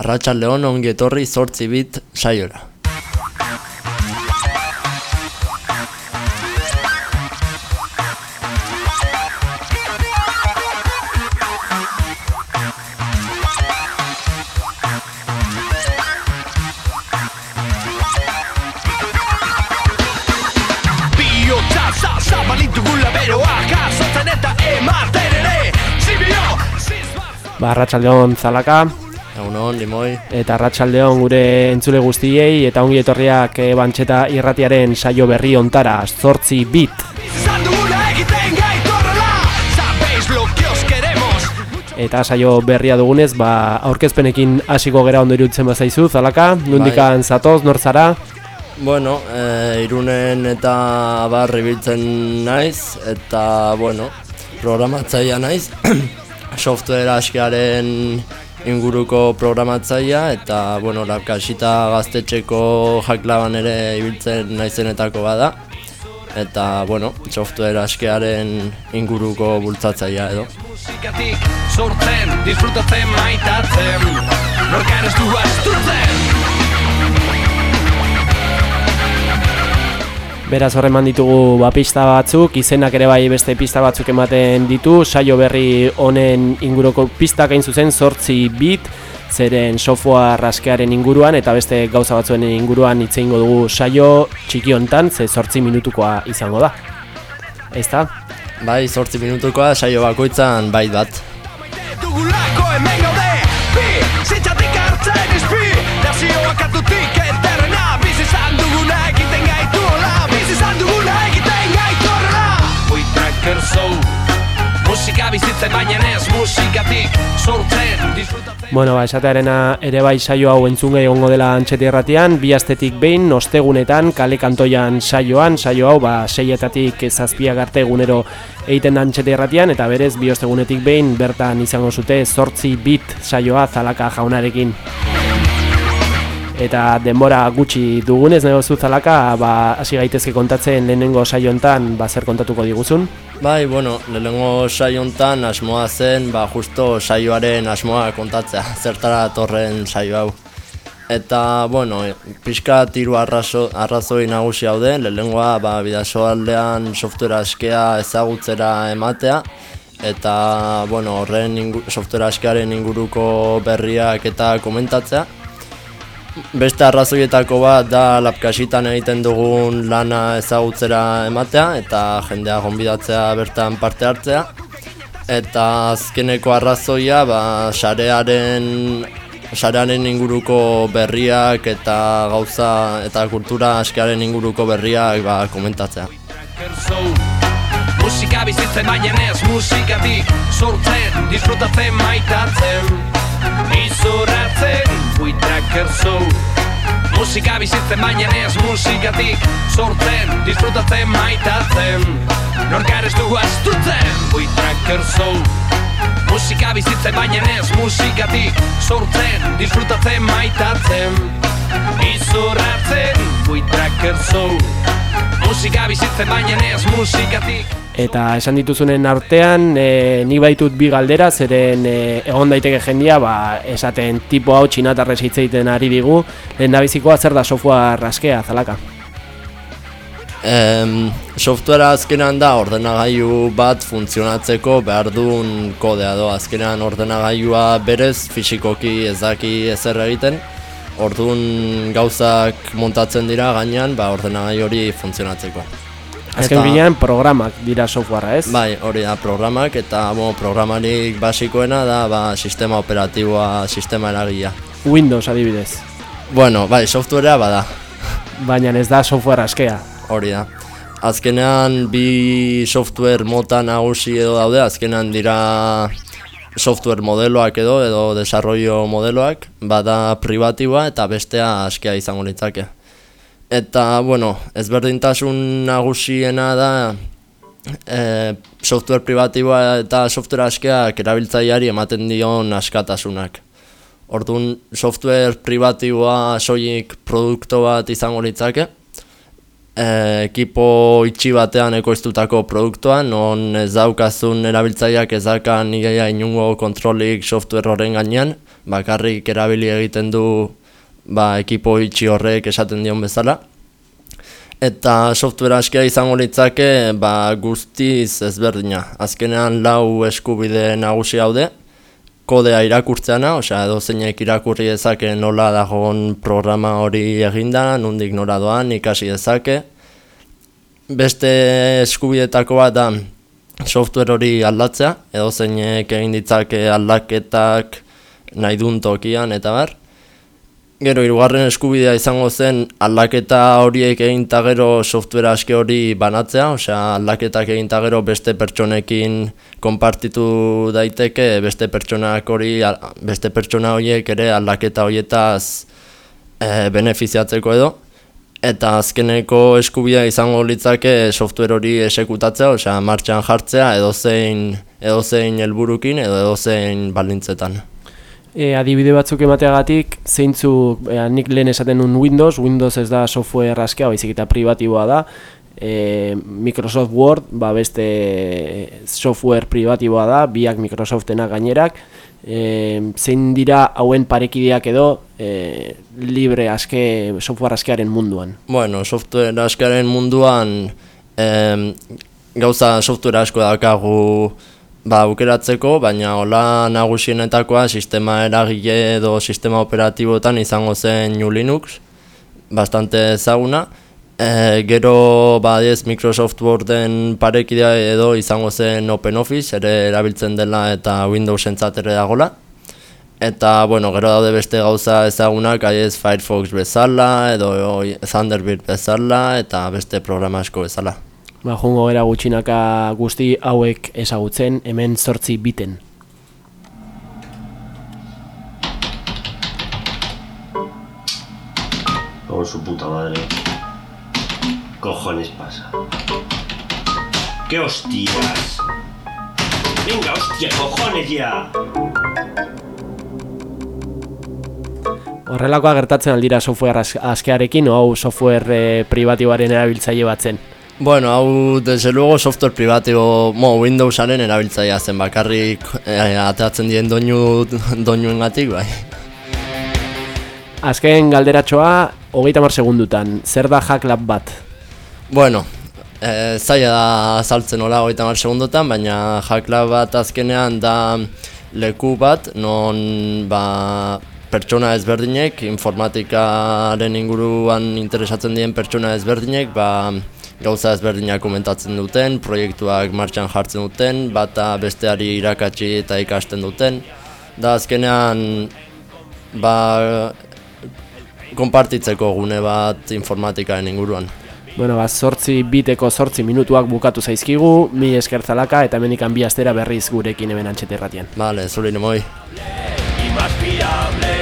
Arratsaldeon, ongi etorri 8 bit saiora. Arratsaldeon Zalaka. Egunon, Limoi. Eta arratsaldeon gure entzule guztiei eta ongi etorriak Bantxeta irratiaren saio berri hontara, 8 bit. Eta saio berria dugunez, aurkezpenekin hasiko gera ondo iruditzen bazaizu, Zalaka. Nondikan zatoz, nor zara? Bueno, Irunen eta barri biltzen naiz, eta, programatzaia naiz. Software askearen inguruko programatzaia eta Lapkasita gaztetxeko jaklaban ere ibiltzen naizenetako bada eta software askearen inguruko bultzatzaia edo. Musikatik sortzen, disfrutatzen, maitatzen, norkan ez du asturtzen. Beraz horreman ditugu pista batzuk, izenak ere bai beste pista batzuk ematen ditu, saio berri honen inguruko pistak hain zuzen 8 bit, zeren software askearen inguruan eta beste gauza batzuen inguruan hitz egingo dugu saio txiki hontan, ze 8 minutukoa izango da. Ezta? Bai, 8 minutukoa saio bakoitzan bait bat. Musika bizitzen baina ez musikatik sortzen disfrutatzen. Esatearena ere bai saio hau entzungai egongo dela Antxeta irratian, 2 astetik behin, ostegunetan, kale kantoian saio hau, 6etatik 7 arte egunero egiten da Antxeta irratian, eta berez 2 ostegunetik behin bertan izango zute 8 bit saioa Zalaka jaunarekin. Eta denbora gutxi dugunez nahi zu Zalaka, hasi gaitezke kontatzen lehenengo saio hontan, zer kontatuko diguzun? Bai, lehenengo saio hontan asmoa zen, justo saioaren asmoa kontatzea, zertara torren saio hau. Eta, pixkat 3 arrazoi nagusi haude, lehenengoa bidasoaldean software askea ezagutzera ematea, eta, horren software askearen inguruko berriak eta komentatzea. Beste arrazoietako bat da Lapkasitan egiten dugun lana ezagutzera ematea eta jendea gonbidatzea bertan parte hartzea. Eta azkeneko arrazoia sarearen inguruko berriak eta gauza eta kultura askearen inguruko berriak komentatzea. Musika bizitzen baina ez musikatik sortzen, disfrutatzen, maitatzen, izorratzen, buitracker soul. Musika bizitzen baina ez musikatik sortzen, disfrutatzen, maitatzen, norkar ez du asturtzen, buitracker soul. Musika bizitzen baina ez musikatik sortzen, disfrutatzen, maitatzen, izorratzen, buitracker soul. Musika bizitzen baina ez musikatik. Eta esan dituzunen artean, nik baitut 2 galdera, zeren egon daiteke jendia, esaten tipo hau txinatarrez hitz egiten ari digu, lehendabizikoa zer da software askea, Zalaka? Software azkenan da ordenagailu bat funtzionatzeko behar duen kodea do. Azkenan ordenagailua berez fisikoki ez daki ezer egiten, orduan gauzak montatzen dira gainean ordenagailu hori funtzionatzeko. Azken binean programak dira softwarea, ez? Bai, hori da programak eta programarik basikoena da sistema operatiboa, sistema eragilea. Windows adibidez. Bai, softwarea bada. Baina ez da software askea. Hori da. Azkenean 2 software mota nagusi edo daude, azkenean dira software modeloak edo desarrollo modeloak, bada pribatiboa eta bestea askea izango litzake. Eta, ezberdintasun nagusiena da software pribatiboa eta software askeak erabiltzaileari ematen dion askatasunak. Orduan, software pribatiboa soilik produktu bat izango litzake, ekipo itxi batean ekoiztutako produktua, non ez daukazun erabiltzaileak ez daukan inungo kontrolik software horren gainean, bakarrik erabili egiten du ekipo itxi horrek esaten dion bezala. Eta software askia izango litzake guztiz ezberdina. Azkenean 4 eskubide nagusi daude. Kodea irakurtzeana, osea edozeinek irakurri dezake nola dagoen programa hori eginda, nondik nora doan, ikasi dezake. Beste eskubidetako bat da software hori aldatzea, edozeinek egin ditzake aldaketak nahi duen tokian eta bar. Gero, 3. eskubidea izango zen aldaketa horiek egin eta gero software aske hori banatzea, osea aldaketak egin eta gero beste pertsonekin konpartitu daiteke, beste pertsona horiek ere aldaketa horietaz benefiziatzeko edo. Eta azkeneko eskubidea izango litzake software hori esekutatzea, osea martxan jartzea edozein helburukin edo edozein baldintzetan. Adibide batzuk emateagatik, zeintzuk nik lehen esaten nun Windows ez da software askea, baizik eta pribatiboa da. Microsoft Word, beste software pribatiboa da, biak Microsoftena gainerak. Zein dira hauen parekideak edo libre aske, software askearen munduan? Bueno, software askearen munduan gauza software asko daukagu aukeratzeko, baina hola nagusienetakoa sistema eragile edo sistema operatiboetan izango zen GNU Linux, bastante ezaguna. Gero Microsoft Worden parekidea edo izango zen OpenOffice, ere erabiltzen dela eta Windowsentzat ere dagola. Eta gero daude beste gauza ezagunak, Firefox bezala edo Thunderbird bezala eta beste programa asko bezala. Jungo gara gutxinaka guzti hauek ezagutzen, hemen 8 biten. Por su puta madre. Cojones pasa. ¿Qué hostias? Venga, hostia, cojones ya. Horrelakoa gertatzen aldira software askearekin, o hau software pribatiboaren erabiltzaile batzen? Bueno, hau, desde luego, software privatibo, Windowsaren erabiltzailea zen, bakarrik ateratzen dien doinuengatik, bai. Azken galderatxoa, 30 segundutan, zer da Hacklab bat? Bueno, zaila da azaltzen hola 30 segundutan, baina Hacklab bat azkenean da leku bat, non pertsona ezberdinek, informatikaren inguruan interesatzen dien pertsona ezberdinek, gauza ezberdinak komentatzen duten, proiektuak martxan jartzen duten, bata besteari irakatsi eta ikasten duten. Da azkenean konpartitzeko gune bat informatikaren inguruan. 8 biteko 8 minutuak bukatu zaizkigu, mi eskertzalaka eta hemendikan 2 astera berriz gurekin hemen Antxeta Irratian. Vale, zuri nemoi.